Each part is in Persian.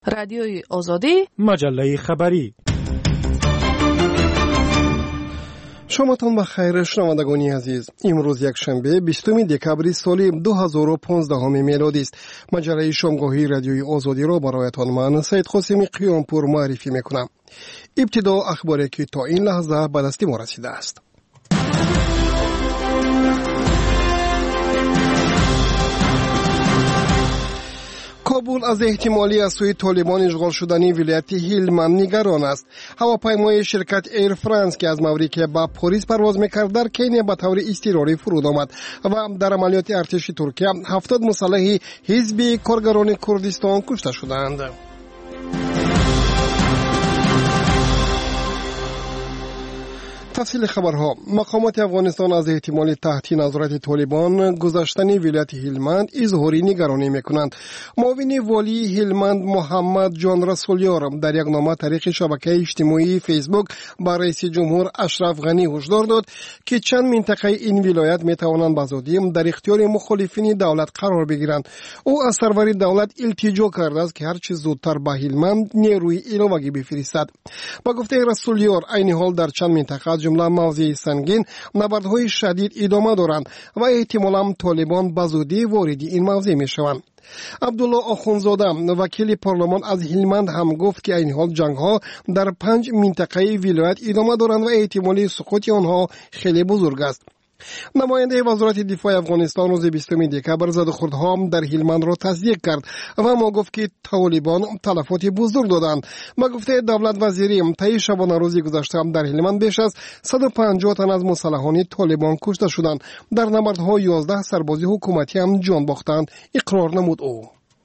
رادیوی آزادی، مجله خبری. شامتان بخیر شنوندگان عزیز. امروز یک شنبه 20 دکبر سال 2015 میلادی است. مجله شامگاهی رادیوی آزادی را برایتان من سید قاسمی قیامپور معرفی میکنم. ابتدا اخباری که تا این لحظه به دست ما رسیده است. کابل از احتمالی از سوی طالبان اشغال شدنی ولایت هلمند نگران است. هواپیمای شرکت ایر فرانس که از ماوریکیا به پاریس پرواز میکرد در کنیا به طور اضطراری فرود آمد و در عملیات ارتش ترکیه 70 مسلح حزب کارگران کردستان کشته شدند. تفصیل خبرها. مقامات افغانستان از احتمال تحت نظارت طالبان گذشتن ولایت هلمند اظهار نگرانی میکنند. معاون والی هلمند محمد جان رسولیار در یک نامه طریق شبکه اجتماعی فیسبوک با رئیس جمهور اشرف غنی هشدار داد که چند منطقه این ولایت میتوانند به زودی در اختیار مخالفین دولت قرار بگیرند. او از سرور دولت التجا کرده است که هر چه زودتر به هلمند نیروی علاوه‌ای بفرستد. با گفته رسولیار این حال در چند منطقه جمله موضع سنگین نبردهای شدید ادامه دارند و احتمالاً طالبان به زودی وارد این موضع میشوند. عبدالله آخونزاده وکیل پارلمان از هلمند هم گفت که این حال جنگ ها در 5 منطقه ولایت ادامه دارند و احتمال سقوط آنها خیلی بزرگ است. نماینده وزارت دفاع افغانستان روز 20 دکبر زدوخوردها در هلمند را تصدیق کرد و ما گفت که طالبان تلفات بزرگ دادند. ما گفته دولت وزیری طی شبانه روز گذشته در هلمند بیش از 150 تن از مسلحان طالبان کشته شدند. در نبردها 11 سرباز حکومتی هم جان باختند اقرار نمود او.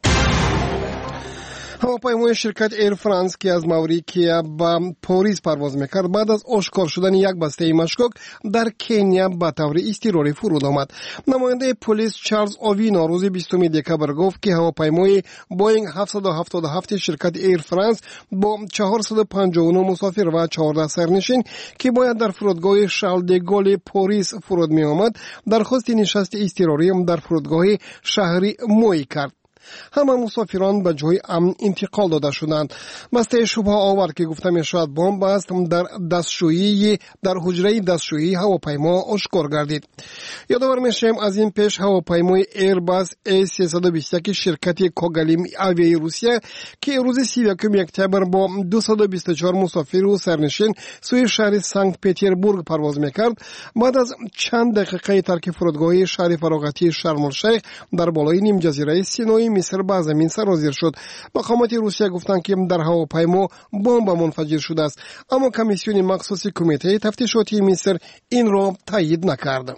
هواپیمای شرکت ایر فرانس که از ماوریکیا به پاریس پرواز میکرد بعد از آشکار شدن یک بسته مشکوک در کنیا به طور اضطراری فرود آمد. نماینده پلیس چارلز اوینا روز 20 دکبر گفت که هواپیمای بوینگ 777 شرکت ایر فرانس با 459 مسافر و 14 سرنشین که باید در فرودگاه شارل د گول پاریس فرود می آمد درخواست نشست اضطراری در فرودگاه شهری موی کرد. همه مسافران به جای امن انتقال داده شدند. بسته شبهه آور که گفته می شود بمب است در حجره دستشویی هواپیما آشکار گردید. یادآور میشیم از این پیش هواپیمای ایرباس A321 شرکت کوگالیم آویای روسیه که روز 31 اکتبر با 224 مسافر و سرنشین سوی شهر سنت پترزبورگ پرواز میکرد بعد از چند دقیقه ترک فرودگاه شهر فراغتی شرم الشیخ در بالای نیم جزیره سینای مصر به زمین سرازیر شد. مقامات روسیه گفتند که در هواپیما بمب منفجر شده است، اما کمیسیون مخصوص کمیته تفتیشاتی مصر این را تایید نکرد.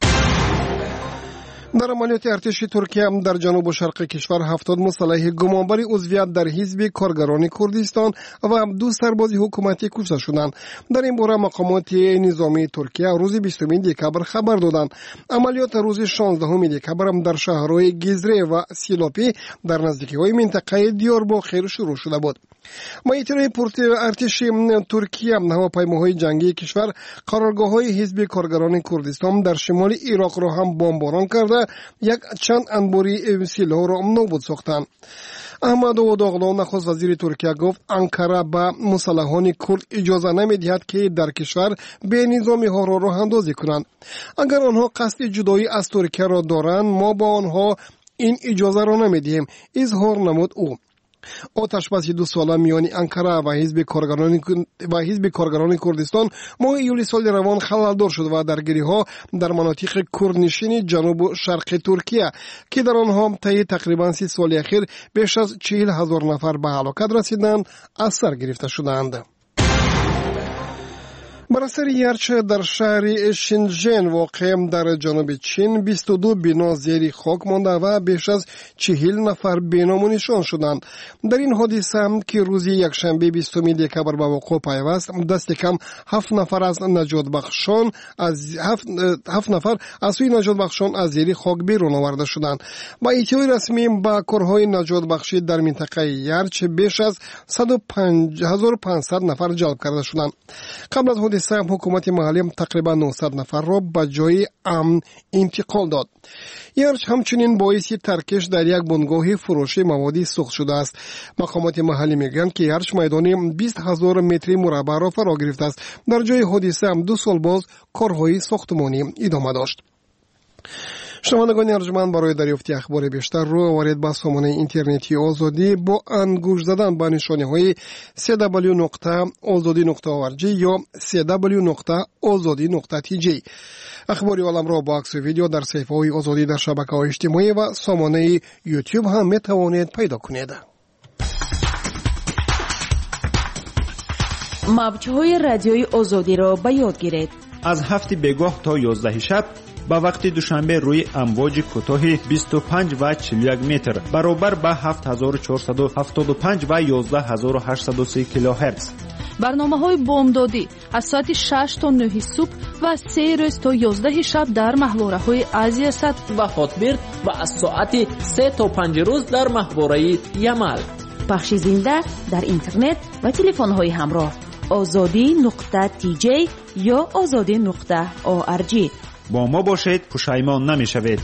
در عملیات ارتش ترکیه در جنوب و شرق کشور 70 مسلح گمانبر عضویت در حزب کارگران کردستان و 2 سرباز حکومتی کشته شدند. در این باره مقامات نظامی ترکیه روز 20 دکبر خبر دادند. عملیات روز 16 دکبر در شهرهای گیزره و سیلاپی در نزدیکی‌های منطقه دیارباکر شروع شده بود. مایترهای ارتش ترکیه هواپیماهای جنگی کشور قرارگاه‌های حزب کارگران کردستان در شمال عراق را هم بمباران کرده یک چند انباری سلاح را نابود ساختند. احمد اوغلو نخست وزیر ترکیه گفت انقره به مسلحان کرد اجازه نمیدهد که در کشور به نظامی ها را راه اندازی کنند. اگر آنها قصد جدایی از ترکیه را دارند ما با آنها این اجازه را نمیدهیم، اظهار نمود او. آتش بس 2 ساله میان انقره و حزب کارگران کردستان ماه ایول سال روان خلالدار شد و درگیری‌ها در مناطق کردنشین جنوب و شرق ترکیه که در آنها طی تقریبا 30 سال اخیر بیش از 40,000 نفر به هلاکت رسیدند از سر گرفته شدند. بر اثر یرچ در شهر شنژن واقع در جنوب چین 22 بنا زیر خاک مانده و بیش از 40 نفر بینام و نشان شدند. در این حادثه که روز یکشنبه 20 دکبر به وقوع پیوست دست کم 7 نفر از نجات بخشان از زیر خاک بیرون آورده شدند. با اطلاع رسمی با کارهای نجات بخشی در منطقه یرچ بیش از 105,500 نفر جلب کرده شدند. قبل از حادثه حکومت محلی تقریبا 900 نفر را به جای امن انتقال داد. این همچنین باعث ترکش در یک بنگاه فروشی مواد سوخت شده است. مقامات محلی میگویند که هرچ میدان 20,000 متر مربع را فرا گرفته است. در جای حادثه هم 2 سال باز کارهای ساختمانی ادامه داشت. شنوندگان ارجمند، برای دریافت اخبار بیشتر رو وارد به سامانه اینترنتی آزادی با انگوش زدن به نشانه‌های www.azadi.org یا www.azadi.tj اخباری عالم را با عکس و ویدیو در صفحه‌های آزادی در شبکه‌های اجتماعی و سامانه یوتیوب هم می‌توانید پیدا کنید. موج‌های رادیوی آزادی را به یاد گیرید. از 7 بگاه تا 11 شب با وقت دوشنبه روی امواج کوتاه 25 و 41 متر برابر با 7475 و 11803 کیلوهرتز. برنامه‌های بامدادی از ساعت 6 تا 9 صبح و 3 روز تا 11 شب در محوره‌های آسیا و خاطبر و از ساعت 3 تا 5 روز در محوره یمل. پخش زنده در اینترنت و تلفن‌های همراه azadi.tj یا azadi.org. با ما باشید، پشیمان نمی‌شوید.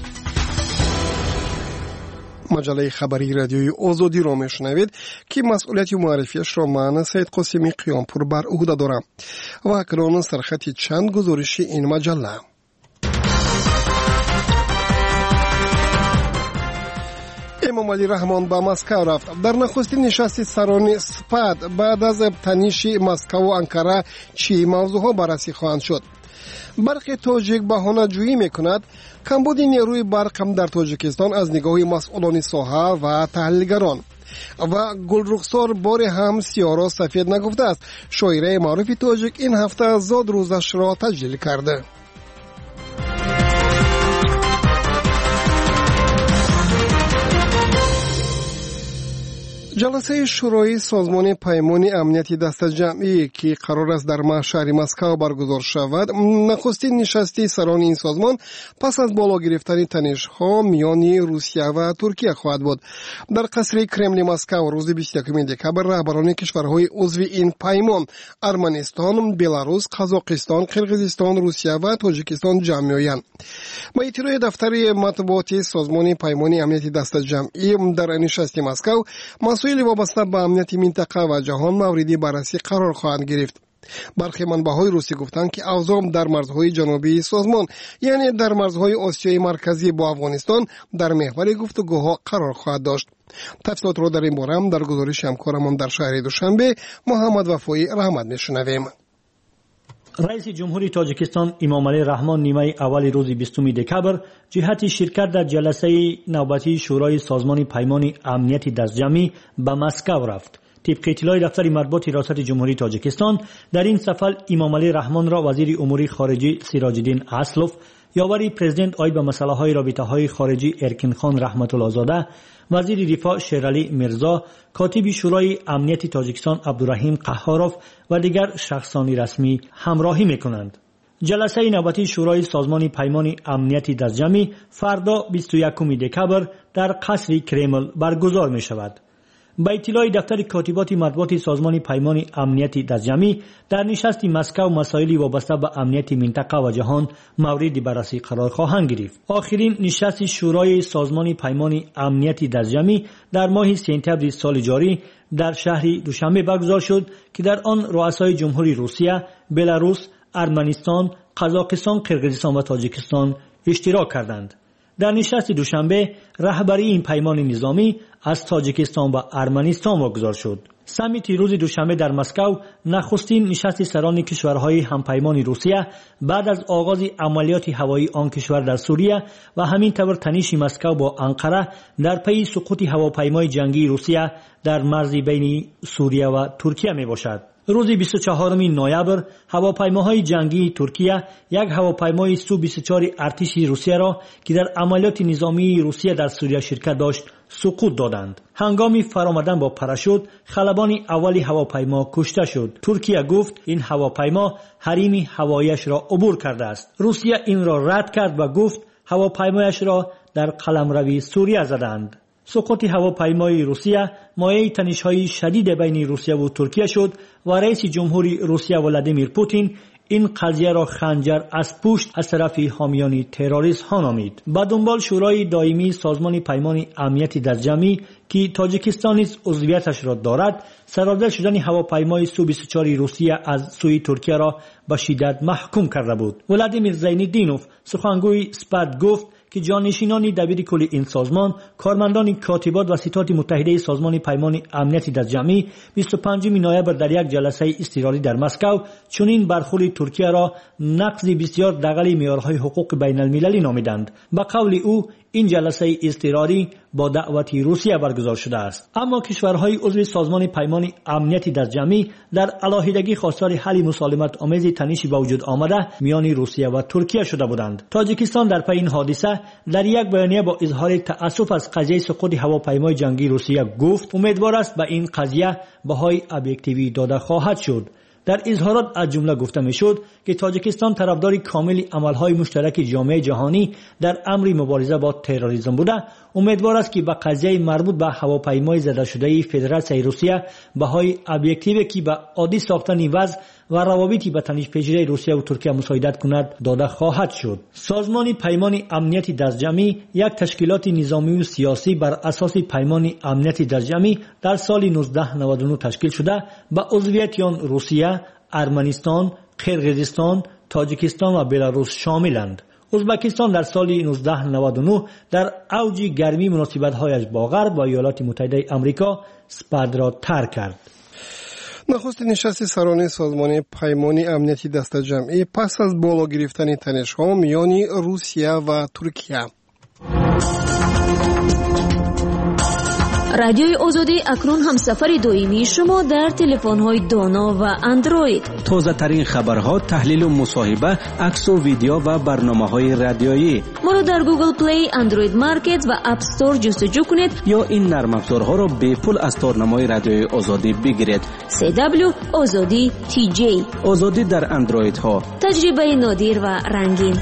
مجله خبری رادیوی آزادی را میشنوید که مسئولیت معرفیش را من سید قاسمی قیامپور بر عهده دارم و اکنون سرخط چند گزارش این مجله. امام علی رحمان به مسکو رفت. در نخستین نشست سران سپاد بعد از تنش مسکو و انکره چی موضوعها بررسی خواهند شد. برخی تاجیک بهانه جویی میکند کمبود نیروی برق هم در تاجیکستان از نگاه مسئولان ساحه و تحلیلگران و گلرخسار بار هم سیاه را سفید نگفته است. شاعره معروف تاجیک این هفته زاد روزش را تجلیل کرده. جلسه شورای سازمان پیمان امنیتی دست جمعی که قرار است در شهر مسکو برگزار شود، نخستین نشستی سران این سازمان پس از بالا گرفتن تنش‌ها میان روسیه و ترکیه خواهد بود. در قصر کرملین مسکو روز 21 دکبر رهبران کشورهای عضو این پیمان ارمنستان، بلاروس، قزاقستان، قرقیزستان، روسیه و تاجیکستان جمع می‌آیند. با اطلاع دفتر مطبوعاتی سازمان پیمان امنیتی دست جمعی در نشست مسکو مسائل وابسته به امنیت منطقه و جهان موردی بررسی قرار خواهند گرفت. برخی منبع‌های روسی گفتند که اوضاع در مرزهای جنوبی سازمان، یعنی در مرزهای آسیای مرکزی با افغانستان، در محور گفتگوها قرار خواهد داشت. تفصیلات را در این باره هم در گزارش همکارمان در شهر دوشنبه محمد وفایی رحمت میشنویم. رئیس جمهوری تاجیکستان امام علی رحمان نیمه اول روز 20 دکبر جهت شرکت در جلسه نوبتی شورای سازمان پیمان امنیتی دستجمعی به مسکو رفت. طبق اطلاع دفتر مطبوعات ریاست جمهوری تاجیکستان، در این سفر امام علی رحمان را وزیر امور خارجه سراج الدین اسلوف، یاوری پرزیدنت آید به مسائل های رابطه های خارجی ارکین خان رحمت الله زاده، وزیر دفاع شیرعلی میرزا، کاتب شورای امنیت تاجیکستان عبدالرحیم قهاروف و دیگر شخصان رسمی همراهی میکنند. جلسه نوبتی شورای سازمان پیمان امنیتی دستجمعی فردا 21 دکبر در قصر کرمل برگزار می شود. با اطلاع دفتر کاتبات مطبوعات سازمان پیمان امنیتی دستجمعی، در نشست مسکو مسائلی وابسته به امنیت منطقه و جهان مورد بررسی قرار خواهند گرفت. آخرین نشست شورای سازمان پیمان امنیتی دستجمعی در ماه سپتامبر سال جاری در شهر دوشنبه برگزار شد که در آن رؤسای جمهوری روسیه، بلاروس، ارمنستان، قزاقستان، قرقیزستان و تاجیکستان اشتراک کردند. در نشست دوشنبه رهبری این پیمان نظامی از تاجیکستان و ارمنستان واگذار شد. سمیت روز دوشنبه در مسکو نخستین نشست سران کشورهای همپیمان روسیه بعد از آغاز عملیات هوایی آن کشور در سوریه و همینطور تنش مسکو با انقره در پی سقوط هواپیمای جنگی روسیه در مرز بین سوریه و ترکیه می باشد. روز 24 نوامبر هواپیماهای جنگی ترکیه یک هواپیمای سو-24 ارتش روسیه را که در عملیات نظامی روسیه در سوریه شرکت داشت سقوط دادند. هنگام فرآمدن با پاراشوت خلبان اولی هواپیما کشته شد. ترکیه گفت این هواپیما حریم هواییش را عبور کرده است. روسیه این را رد کرد و گفت هواپیمایش را در قلمرو سوریه زدند. سقوط هواپیمای روسیه مایه تنش‌های شدید بین روسیه و ترکیه شد و رئیس جمهوری روسیه ولادیمیر پوتین این قضیه را خنجر از پشت از طرف حامیان تروریست ها نامید. به دنبال شورای دائمی سازمان پیمان امنیت دستجمعی که تاجیکستان نیز عضویتش را دارد، سرازیر شدن هواپیمای سو-24 روسیه از سوی ترکیه را به شدت محکوم کرده بود. ولادیمیر زینالدینوف سخنگوی سپاد گفت که جانشینان دبیر کل این سازمان، کارمندان کاتبات و ستاد متحده سازمان پیمان امنیت دستجمعی 25 نوامبر در یک جلسه اضطراری در مسکو چنین برخورد ترکیه را نقض بسیار دغل معیارهای حقوق بین المللی نامیدند. به قول او این جلسه اضطراری با دعوت روسیه برگزار شده است، اما کشورهای عضو سازمان پیمان امنیت دستجمعی در علاهیدگی خواستار حل مسالمت آمیز تنشی به وجود آمده میان روسیه و ترکیه شده بودند. تاجیکستان در پی این حادثه در یک بیانیه با اظهار تأسف از قضیه سقوط هواپیمای جنگی روسیه گفت امیدوار است به این قضیه بهای ابجکتیوی داده خواهد شد. در اظهارات از جمله گفته میشد که تاجیکستان طرفدار کامل عملهای مشترک جامعه جهانی در امر مبارزه با تروریسم بوده. امیدوار است که به قضیه مربوط به هواپیمای زده شده فدراسیون روسیه بهای ابجکتیوی که به عادی ساختن وضع و روابطی به تنش‌پذیری روسیه و ترکیه مساعدت کند داده خواهد شد. سازمان پیمان امنیت دستجمعی یک تشکیلات نظامی و سیاسی بر اساس پیمان امنیت دستجمعی در سال 1999 تشکیل شده به عضویت آن روسیه، ارمنستان، قرقیزستان، تاجیکستان و بلاروس شاملند. ازبکستان در سال 1999 در اوج گرمی مناسبت‌هایش با غرب و ایالات متحده آمریکا سپاد را ترک کرد. نخست نشست سران سازمان پیمان امنیتی دستجمعی پس از بالا گرفتن تنش‌ها میان روسیه و ترکیه. رادیوی آزادی اکنون همسفر دائمی شما در تلفن‌های دانا و اندروید. تازه ترین خبرها، تحلیل و مصاحبه، عکس و ویدیو و برنامه‌های رادیویی. ما را در گوگل پلی، اندروید مارکت و اپ استور جستجو کنید یا این نرم افزارها را به پول از تارنمای رادیوی آزادی بگیرید. CW آزادی TJ. آزادی در اندروید ها. تجربه نادر و رنگین.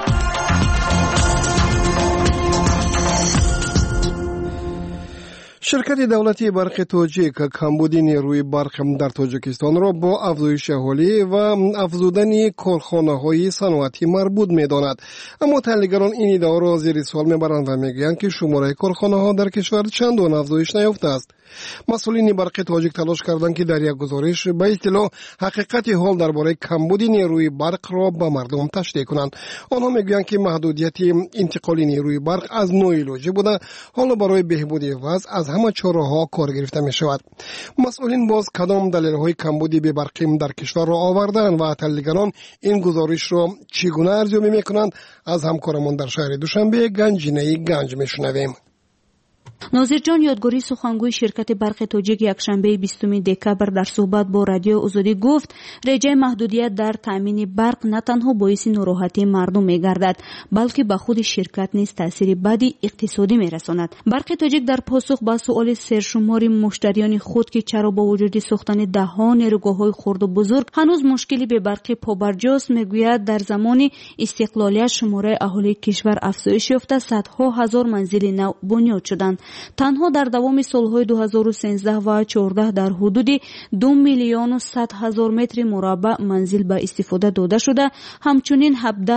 شرکت دولتی برق تاجیک کمبود نیروی برق در تاجیکستان را با افزایش اهالی و افزودن کارخانه‌های صنعتی مربوط می‌داند. اما تحلیلگران این ادعا را زیر سوال می‌برند و می‌گویند که شماره کارخانه‌ها در کشور چندان افزایش نیافته است. مسئولین برق تاجیک تلاش کردند که در یک گزارش به اصطلاح حقیقت حال درباره کمبود نیروی برق را به مردم تشریح کنند. آنها می‌گویند که محدودیت انتقال نیروی برق از نوع لوژه بوده، حالا برای بهبود وضع از همه چاره‌ها کار گرفته می‌شود. مسئولین باز کدام دلایل کمبود برق در کشور را آوردند و تحلیلگران این گزارش را چگونه ارزیابی می‌کنند؟ از همکارمان در شهر دوشنبه گنجینه گنج می‌شنویم. ناظر جان یادگاری سخنگوی شرکت برق تاجیک یکشنبه 20 دکبر در صحبت با رادیو آزادی گفت رژه محدودیت در تامین برق نه تنها باعث ناراحتی مردم می‌گردد بلکه به خود شرکت نیز تاثیر بدی اقتصادی می‌رساند. برق تاجیک در پاسخ به سوال سرشمار مشتریان خود که چرا با وجود ساختن ده‌ها نیروگاه‌های خرد و بزرگ هنوز مشکلی به برق پابرجاست میگوید در زمان استقلالیت شماره اهالی کشور افزایش یافته، صدها هزار منزل نو بنیاد شدند. تنها در دوام سالهای 2013 و 14 در حدود 2,100,000 متر مربع منزل به استفاده داده شده. همچنین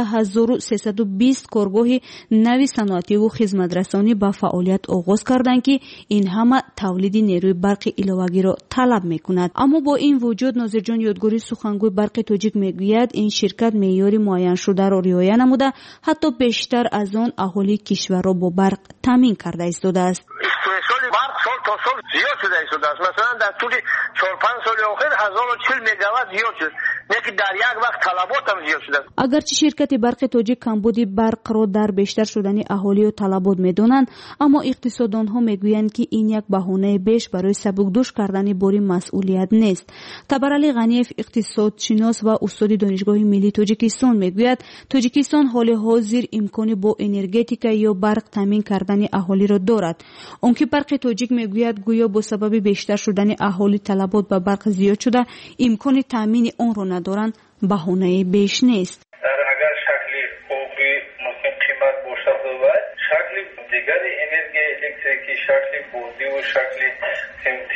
17,320 کارگاه نوی صنعتی و خدمترسانی به فعالیت آغاز کردند که این همه تولید نیروی برق علاوه‌ای را طلب می‌کند. اما با این وجود ناظر جان یادگاری سخنگوی برق تاجیک میگوید این شرکت معیار معین شده را رعایت نموده، حتی بیشتر از آن اهالی کشور را با برق تامین کرده ایستاده است. استحصال برق سال تا سال زیاد شده است. مثلا در طول 4-5 سال اخیر 1040 مگاوات زیاد شد، نه که در یک وقت طلبات هم زیاد شده. اگرچه شرکت برق تاجیک کمبود برق را در بیشتر شدن اهالی و طلبات میدانند، اما اقتصاددانها میگویند که این یک بهانه بیش برای سبکدوش کردن بار مسئولیت نیست. تبرعلی غنیف اقتصادشناس و استاد دانشگاه ملی تاجیکستان میگوید تاجیکستان حال حاضر امکانی با انرژتیک یا برق تامین کردن اهالی را دارد. اونکه برق تاجیک میگوید گویا با سبب بیشتر شدن اهالی طلبات به برق زیاد شده امکان تامین آن را ندارند، بهانه بیش نیست. اگر شکلی خوبی ممکن قیمت باشد و شکلی دیگر انرژی الکتریکی شکلی بودی و شکلی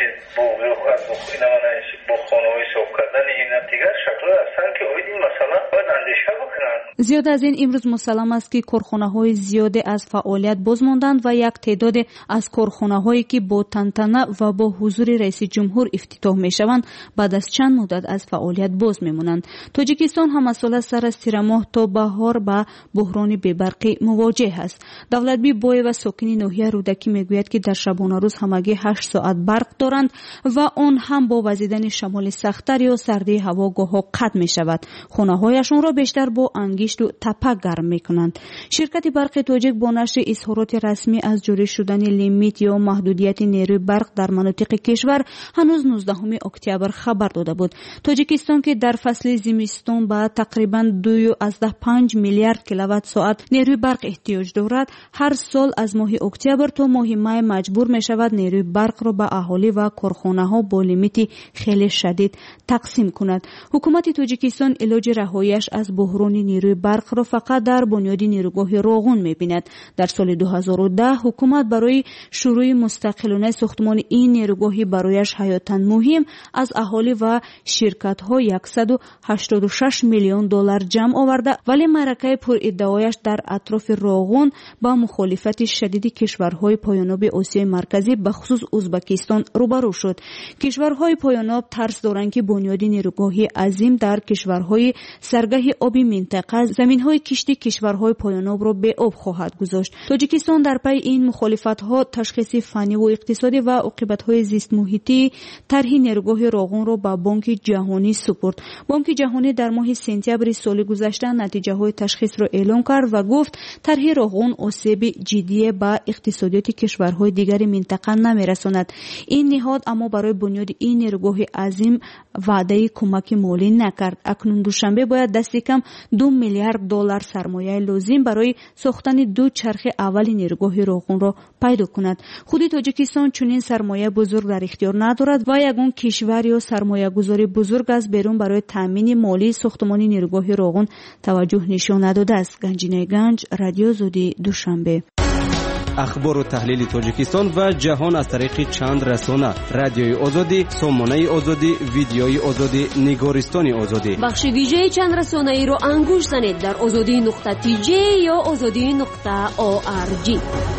زیاد از این امروز مسلم است که کارخانه‌های زیادی از فعالیت باز ماندند و یک تعداد از کارخانه‌هایی که با تنتنه و با حضور رئیس جمهور افتتاح می‌شوند بعد از چند مدت از فعالیت باز می‌مانند. تاجیکستان هم مسئله سر از تیر ماه تا بهار با بحران بی‌برقی مواجه است. دولتبی بوی و ساکنی ناحیه رودکی میگوید که در شبانه روز همگی 8 ساعت برق دارند و آن هم با وزیدن شمال سخت‌تر یا سردی هوا گاه‌ها قطع می‌شود. خانه‌هایشان را بیشتر با انگشت و تپه گرم می‌کنند. شرکت برق تاجیک با نشر اظهارات رسمی از جاری شدن لیمیت یا محدودیت نیروی برق در مناطق کشور هنوز 19 اکتبر خبر داده بود. تاجیکستان که در فصل زمستان با تقریباً 2.5 میلیارد کیلووات ساعت نیروی برق احتیاج دارد، هر سال از ماه اکتبر تا ماه می مجبور می شود نیروی برق را به اهالی و کارخانه‌ها با لیمیت خیلی شدید تقسیم کند. حکومت تاجیکستان علاج رهاییش از بحران نیروی برق را فقط در بنیاد نیروگاه روغون می‌بیند. در سال 2010 حکومت برای شروع مستقلانه ساختمان این نیروگاه برایش حیاتاً مهم از اهالی و شرکت‌ها 186 میلیون دلار جمع آورده، ولی معرکه پرادعایش در اطراف روغون با مخالفت شدید کشورهای پایاناب آسیای مرکزی به خصوص ازبکستان روبرو شد. کشورهای پایاناب ترس دارند که بنیاد نیروگاهی عظیم در کشورهای سرگاه آبی منطقه زمین‌های کشتی کشورهای پایاناب را به آب خواهد گذاشت. تاجیکستان در پی این مخالفت‌ها تشخیص فنی و اقتصادی و عاقبت‌های زیست محیطی طرح نیروگاه روغون را به بانک جهانی سپرد. بانک جهانی در ماه سپتامبر سال گذشته نتیجه‌های تشخیص را اعلام کرد و گفت طرح روغون آسیب جدی به اقتصادیات کشورهای دیگر منطقه نمی‌رساند. این نهاد اما برای بنیاد این نیروگاه عظیم وعده کمک مالی نکرد. اکنون دوشنبه باید دست کم 2 میلیارد دلار سرمایه لازم برای ساختن 2 چرخ اول نیروگاه روغون را پیدا کند. خود تاجیکستان چنین سرمایه بزرگ در اختیار ندارد و یگان کشور یا سرمایه گذاری بزرگ از بیرون برای تامین مالی ساختمان نیروگاه روغون توجه نشان نداده است. گنجینه گنج، رادیو آزادی، دوشنبه. اخبار و تحلیل تاجیکستان و جهان از طریق چند رسانه: رادیوی آزادی، سامانه آزادی، ویدیوی آزادی، نگارستان آزادی. بخش ویژه چند رسانه‌ای رو انگوش زنید در azadi.tj یا azadi.org.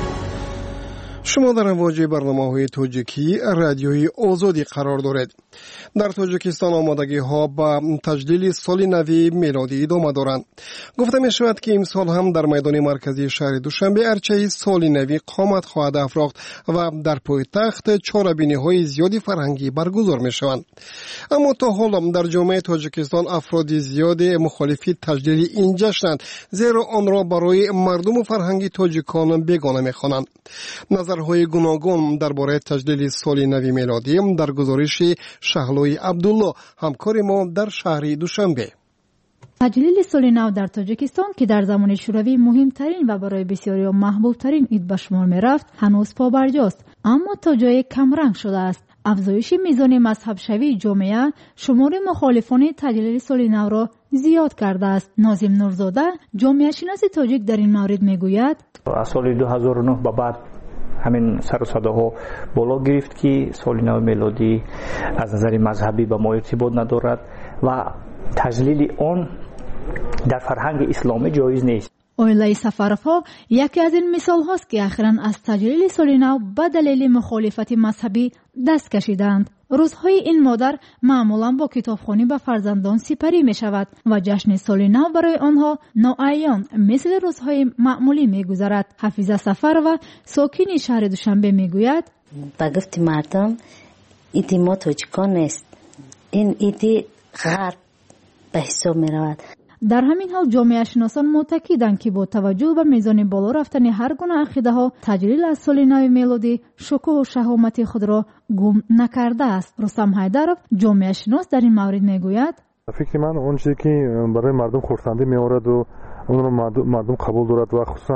شما در امواج برنامه‌های تاجیکی رادیوی آزادی قرار دارید. در تاجیکستان آمادگی ها با تجلیل سال نوی میلادی ادامه دارند. گفته می شود که امسال هم در میدان مرکزی شهر دوشنبه ارچه سال نوی قامت خواهد افراخت و در پایتخت چاره‌بینی های زیادی فرهنگی برگزار می شوند. اما تا حالا در جامعه تاجیکستان افراد زیادی مخالفی تجلیل این جشنند، زیرا آن را برای مردم و فرهنگ تاجیکان بیگانه می خوانند. نظرهای گوناگون درباره تجلیل سال نوی میلادی در گزارش شهلوی عبدالله همکار ما در شهر دوشنبه. تجلیل سال نو در تاجیکستان که در زمان شوروی مهمترین و برای بسیاری محبوبترین عید به شمار می رفت هنوز پابرجاست، اما تا جای کمرنگ شده است. افزایش میزان مذهب شوی جامعه شمار مخالفان تجلیل سال نو را زیاد کرده است. ناظم نورزاده جامعه شناس تاجیک در این مورد میگوید از سال 2009 به بعد همین سر و صداها بالا گرفت که سال نو میلادی از نظر مذهبی به ما ارتباط ندارد و تجلیل آن در فرهنگ اسلامی جایز نیست. اویلای سفرفا یکی از این مثال هاست که اخیراً از تجلیل سال نو به دلیل مخالفت مذهبی دست کشیدند. روزهای این مادر معمولاً با کتابخوانی به فرزندان سپری می شود و جشن سال نو برای آنها ناعیان مثل روزهای معمولی می گذرد. حفیظه سفر و ساکن شهر دوشنبه می گوید با گفت مردم ایدی ما تاجیکان نیست، این ایدی غرب به حساب می رود. در همین حال جامعه شناسان معتقدند که با توجه به میزان بالا رفتن هر گونه عقیده ها تجلیل از سال نو میلادی شکوه و شهامت خود را گم نکرده است. رستم حیدرов جامعه شناس در این مورد میگوید فکر من اون چیزی که برای مردم خرسندی میآورد و اون را مردم قبول دارد و خصوصا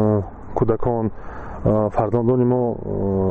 کودکان فرزندان ما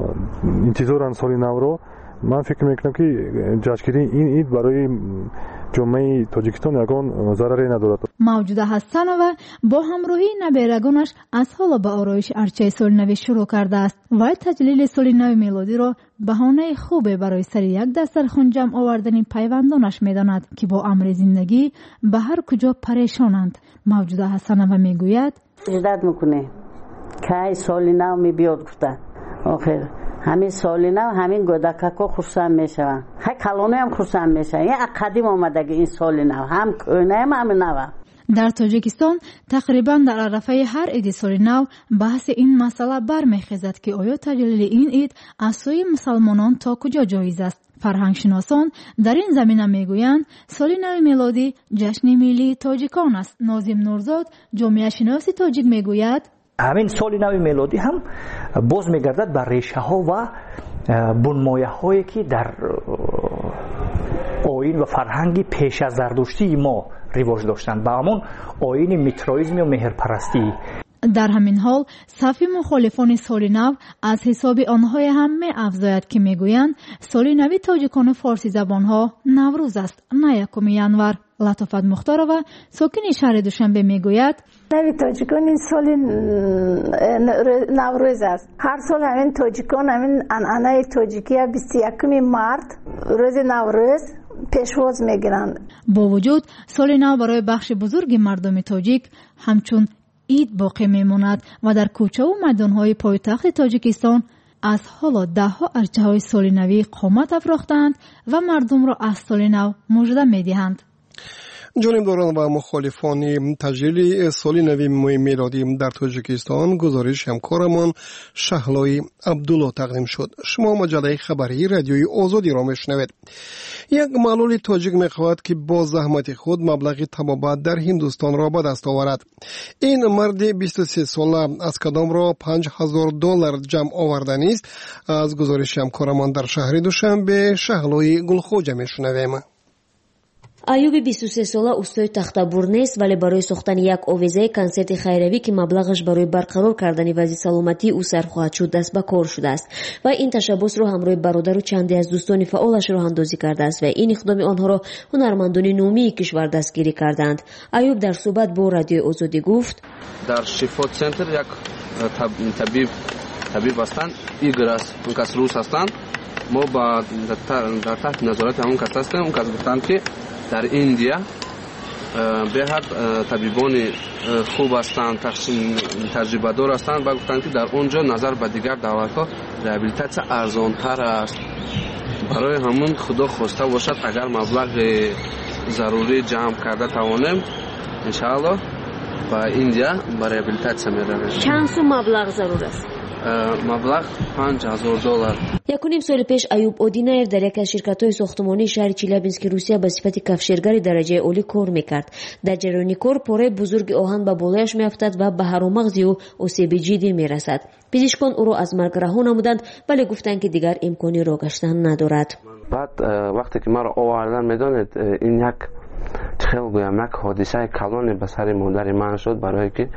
انتظارن سال نو را. من فکر میکنم که جشنگیری این عید برای ҷомеаи тоҷикистон ягон зараре надорад. мавҷуда ҳасанова бо ҳамроҳии наберагонаш аз ҳоло ба ороиши арчаи соли навӣ шурӯъ кардааст. вай таҷлили соли нави мелодиро баҳонаи хубе барои сари як дастархон ҷамъ овардани пайвандонаш медонад ки бо амри зиндагӣ ба ҳар куҷо парешонанд. мавҷуда ҳасанова мегӯяд: жидат мекунем кай соли нав мебиёд гуфта охир ҳамин соли нав ҳамин гӯдакако хурсанд мешаванд, ҳай калонаам хурсанд мешаванд. я қадим омадаги ин соли нав ҳам кӯнаам ҳам нава. дар тоҷикистон тақрибан дар арафаи ҳар иди соли нав баҳси ин масъала бармехезад ки оё таҷлили ин ид аз сӯи мусалмонон то куҷо ҷоиз аст. фарҳангшиносон дар ин замина мегӯянд соли нави мелодӣ ҷашни миллии тоҷикон аст. нозим нурзод ҷомеашиноси тоҷик мегӯяд: ҳамин соли нави мелодӣ ҳам боз мегардад ба решаҳо ва бунмояҳое ки дар оин ва фарҳанги пеш аз зардуштии мо ривоҷ доштанд, ба ҳамон оини митроизму меҳрпарастӣ. дар ҳамин ҳол сафи мухолифони соли нав аз ҳисоби онҳое ҳам меафзояд ки мегӯянд соли нави тоҷикону форсизабонҳо наврӯз аст, на 1 январ. латофат мухторова сокини шаҳри душанбе мегӯяд: нави тоҷикон ин соли наврӯз аст. ҳар сол ҳамин тоҷикон ҳамин анъанаи тоҷикия 21 март рӯзи наврӯз пешвоз мегиранд. бо вуҷуд соли нав барои бахши бузурги мардуми тоҷик ҳамчун ид боқӣ мемонад ва дар кӯчаву майдонҳои пойтахти тоҷикистон аз ҳоло даҳҳо арчаҳои соли навӣ қомат афрохтаанд ва мардумро аз соли нав мужда медиҳанд. ҷонибдорон ва мухолифони таҷлили соли нави мелодӣ дар тоҷикистон гузориши ҳамкорамон шаҳлои абдулло тақдим шуд. шумо маҷаллаи хабарии радиои озодиро мешунавед. як маълули тоҷик мехоҳад ки бо заҳмати худ маблағи табобат дар ҳиндустонро ба даст оварад. ин марди 23 сола аз кадомро $5000 ҷамъ оварданист. аз гузориши ҳамкорамон дар шаҳри душанбе шаҳлои гулхоҷа мешунавем. аюби 23 сола устои тахтабур нест, вале барои сохтани як овезаи консерти хайравӣ ки маблағаш барои барқарор кардани вазъи саломатии ӯ сарф хоҳад шуд даст ба кор шудааст. вай ин ташаббусро ҳамроҳи бародару чанде аз дӯстони фаъолаш роҳандозӣ кардааст ва ин иқдоми онҳоро ҳунармандони номии кишвар дастгирӣ карданд. аюб дар суҳбат бо радиои озодӣ гуфт: дар шифо центр як табиб ҳастанд, игр аст, он кас рус ҳастанд. мо дар таҳти назорати ҳамон кас ҳастем. он кас гуфтанд ки дар индия беҳад табибони хуб ҳастанд, таҷрибадор ҳастанд ва гуфтанд ки дар он ҷо назар ба дигар давлатҳо реабилитатсия арзонтар аст. барои ҳамон худо хоста бошад агар маблағи зарурӣ ҷамъ карда тавонем, иншааллоҳ ба индия ба реабилитатсия меравем. чанд сум маблағ зарур аст? маблағ $5000. 1.5 соли пеш аюб одинаев дар яке аз ширкатҳои сохтмонии шаҳри Челябински Русия ба сифати кафшергари дараҷаи олӣ кор мекард. дар ҷараёни кор пораи бузурги оҳан ба болояш меафтад ва ба ҳаромағзи ӯ осеби ҷиддӣ мерасад. пизишкон ӯро аз марг раҳо намуданд, вале гуфтанд ки дигар имкони роҳ гаштан надорад. баъд вақте ки маро овардан, медонед, ин як хел гӯям як ҳодисаи калоне ба сари модари ман шуд, барое ки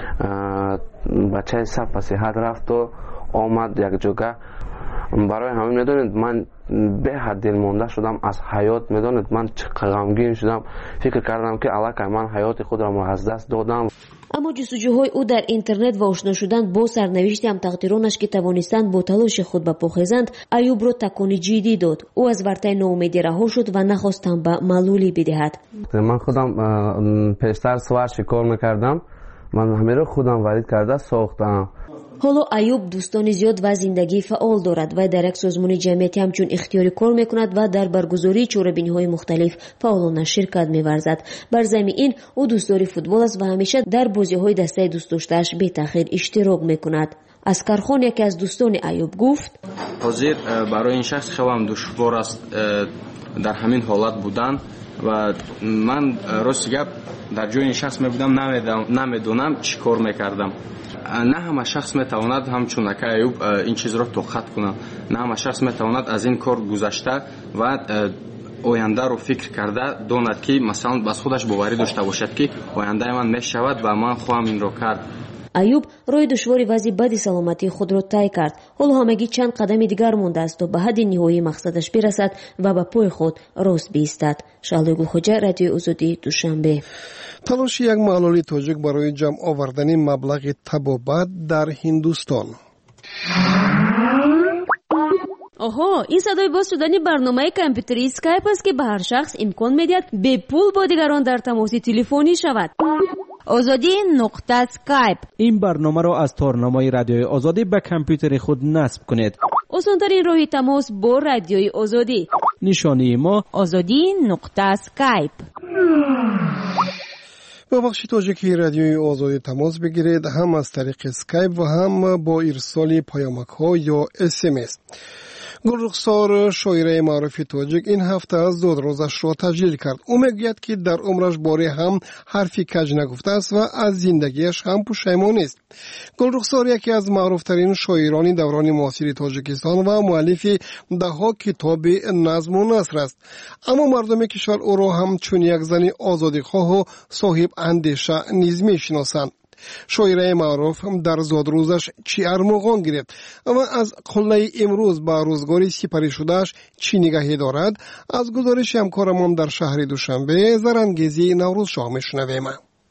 бачаи сар ба сиҳат рафту омад якҷога. барои ҳамин медонед ман беҳад дилмонда шудам аз ҳаёт. медонед ман чӣ ғамгин шудам, фикр кардам ки аллакай ман ҳаёти худро аз даст додам. аммо ҷустуҷӯҳои ӯ дар интернет ва ошно шудан бо сарнавишти ҳамтақдиронаш ки тавонистанд бо талоши худ ба похезанд, аюбро такони ҷиддӣ дод. ӯ аз вартаи ноумедӣ раҳо шуд ва нахост там ба маълулӣ бидиҳад. ман худам пештар сварши кор мекардам. ман ҳамеро худам варид карда сохтам. ҳоло аюб дӯстони зиёд ва зиндагии фаъол дорад. вай дар як созмони ҷамъиятӣ ҳамчун ихтиёрӣ кор мекунад ва дар баргузории чорабиниҳои мухталиф фаъолона ширкат меварзад. бар замми ин ӯ дӯстдори футбол аст ва ҳамеша дар бозиҳои дастаи дӯстдоштааш бетаъхир иштирок мекунад. аскархон яке аз дӯстони аюб гуфт: ҳозир барои ин шахс хелам душвор аст дар ҳамин ҳолат будан ва ман рости гап дар ҷои ин шахс мебудам, намедонам чӣ кор мекардам. на ҳама шахс метавонад ҳамчун ака аюб ин чизро тоқат кунад. на ҳама шахс метавонад аз ин кор гузашта ва ояндаро фикр карда донад ки масалан бас худаш боварӣ дошта бошад ки ояндаи ман мешавад ва ман хоҳам инро кард. аюб роҳи душвори вазъи бади саломатии худро тай кард. ҳоло ҳамагӣ чанд қадами дигар мондааст то ба ҳадди ниҳоии мақсадаш бирасад ва ба пӯи худ рост биистад. шаҳлои гулхоҷа, радиои озодӣ, душанбе. талоши як маълули тоҷик барои ҷамъ овардани маблағи табобат дар Ҳиндустон. оҳо, ин садои боз шудани барномаи компютери скайп аст ки ба ҳар шахс имкон медиҳад бепул бо дигарон дар тамоси телефонӣ шавад. озодӣ нуқта скайп. ин барномаро аз торнамои радиои озодӣ ба компютери худ насб кунед. осонтарин роҳи тамос бо радиои озодӣ. нишонии мо озодӣ нуқта скайп. با بخش تاجیکی رادیوی آزادی تماس بگیرید، هم از طریق اسکایپ و هم با ارسال پیامک ها یا SMS. گلرخسار شاعره معروف تاجیک این هفته از زود روزش را تجلیل کرد. او میگوید که در عمرش باره هم حرفی کج نگفته است و از زندگیش هم پشیمان است. گلرخسار یکی از معروفترین شاعران دوران معاصر تاجیکستان و مؤلف دهها کتاب نظم و نثر است. اما مردم کشور او را همچون یک زن آزادیخواه و صاحب اندیشه نیز میشناسند. شاعره معروف در زادروزش چی ارمغان گرفت و از قله امروز با روزگاری سپری شدهش چی نگاهی دارد؟ از گزارش همکارمان در شهر دوشنبه زرانگیزی نوروز شاه میشنویم.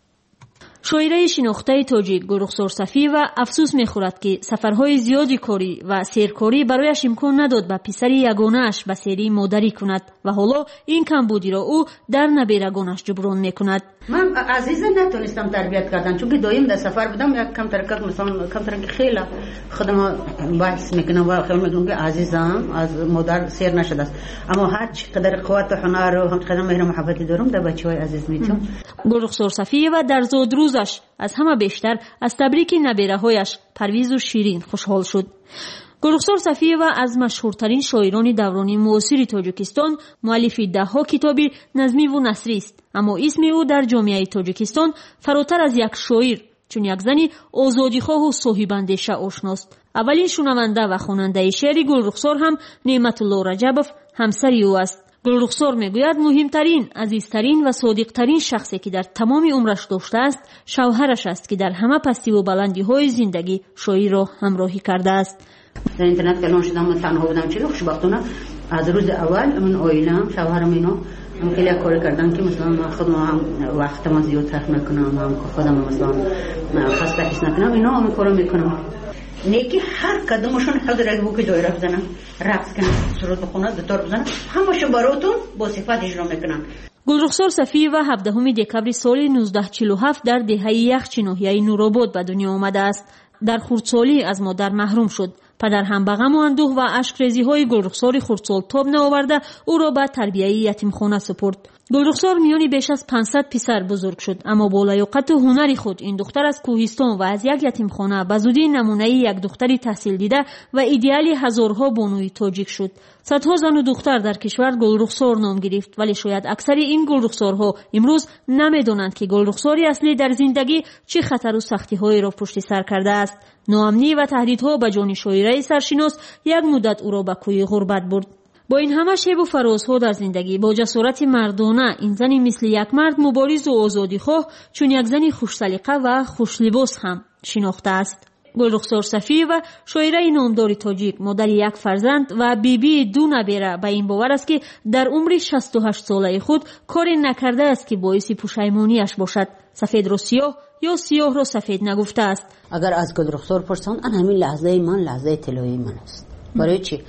شاعره شناخته تاجیک گلرخسار صفی و افسوس میخورد که سفرهای زیادی کاری و سیرکاری برایش امکان نداد به پسر یگانه‌اش به سری مادری کند و حالا این کمبودی را او در نبیرگانش جبران میکند. من عزیزه نتونستم تربیت کردن چون که دایم در سفر بودم. یک کم ترکت مثلا کم ترک خیلی خودم بحث میکنم و خیلی میگم که عزیزم از مادر سیر نشده است، اما هر چقدر قوت و هنر و هم قدر مهر و محبتی دارم در بچهای عزیز میتونم. گلرخسار صفی و در زادروزش از همه بیشتر از تبریک نبیره‌هایش پرویز و شیرین خوشحال شد. گلرخسار صفی و از مشهورترین شاعران دوران معاصر تاجیکستان، مؤلف دهها کتاب نظمی و نثری است، اما اسم او در جامعه تاجیکستان فراتر از یک شاعر چون یک زن آزادیخواه و صاحب اندیشه آشناست. اولین شنونده و خواننده شعر گلرخسار هم نعمت الله رجبوف همسر او است. گلرخسار میگوید مهمترین، عزیزترین و صادقترین شخصی که در تمام عمرش داشته است شوهرش است که در همه پستی و بلندی های زندگی شاعر را همراهی کرده است. در اینترنت کلان شدم و تنها بودم، چه خوشبختانه از روز اول من عائله‌ام شوهرم اینا خیلی کار کردن که مثلا من خودم هم وقتم زیاد صرف نکنم، هم خودم مثلا خسته حس نکنم، اینا هم کارو میکنم. نیکی هر قدمشون حاضر بود که دایره بزنن، رقص کنن، سرود بخونن، دتار بزنن، همشون براتون با صفت اجرا میکنن. گلرخسار صفی و 17 دکبر سال 1947 در دهه یخچی ناحیه نورآباد به دنیا آمده است. در خردسالی از مادر محروم شد. پدر هم به غم و اندوه و اشک‌ریزی های گلرخسار خردسال تاب نآورده او را به تربیه یتیمخانه سپرد. گلرخسار میانی بیش از 500 پسر بزرگ شد، اما با لیاقت و هنری خود این دختر از کوهستان و از یک یتیمخانه به زودی نمونه یک دختری تحصیل دیده و ایدئال هزارها بانوی تاجیک شد. صدها زن و دختر در کشور گلرخسار نام گرفت، ولی شاید اکثر این گلرخسارها امروز نمیدانند که گلرخساری اصلی در زندگی چه خطر و سختی‌هایی را پشت سر کرده است. ناامنی و تهدیدها به جان شاعره سرشناس یک مدت او را به کوی غربت برد. با این همه شیب و فرازها در زندگی، با جسارت مردانه، این زنی مثل یک مرد مبارز و آزادیخواه چون یک زنی خوش سلیقه و خوش لباس هم شناخته است. گلرخسار صفی و شاعره نامدار تاجیک، مادر یک فرزند و بیبی دو نبیره، به این باور است که در عمر 68 ساله خود کاری نکرده است که باعث پشیمانیش باشد. سفید را سیاه یا سیاه را سفید نگفته است. اگر از گلرخسار پرسان، همین لحظه من لحظه طلایی من است. برای چی؟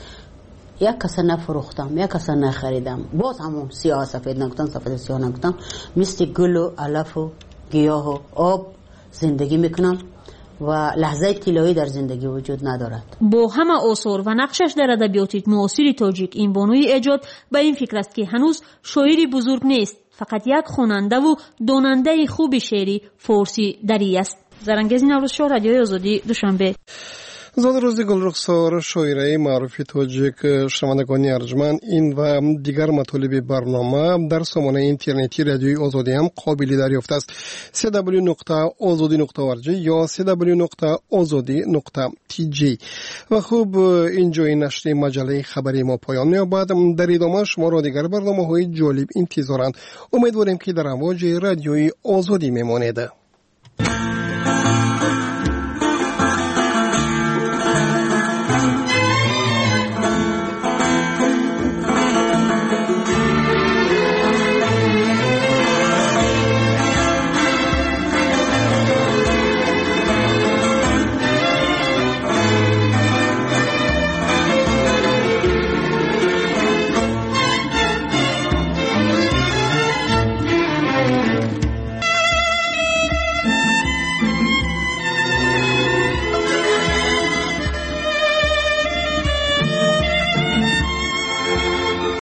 یک کس نفروختم، یک کس نخریدم، باز همون سیاه سفید نگفتم، سفید سیاه نگفتم، مثل گل و علف و گیاه و آب زندگی میکنم و لحظه طلایی در زندگی وجود ندارد. با همه آثار و نقشش در ادبیات معاصر تاجیک، این بانوی ایجاد به این فکر است که هنوز شاعری بزرگ نیست، فقط یک خواننده و داننده خوب شعری فارسی دری است. زرانگیز نوروز شاه، رادیوی آزادی، دوشنبه. زادروز گلرخسار شاعره معروف تاجیک، شنوندگان ارجمند، این و دیگر مطالب برنامه در سامانه اینترنتی رادیوی آزادی هم قابل دریافت است. www.azadi.org یا www.azadi.tg. و خوب اینجای نشر مجله خبری ما پایان می‌یابد. در ادامه شما را دیگر برنامه‌های جالب انتظارند. امیدواریم که در امواج رادیوی آزادی میمانید.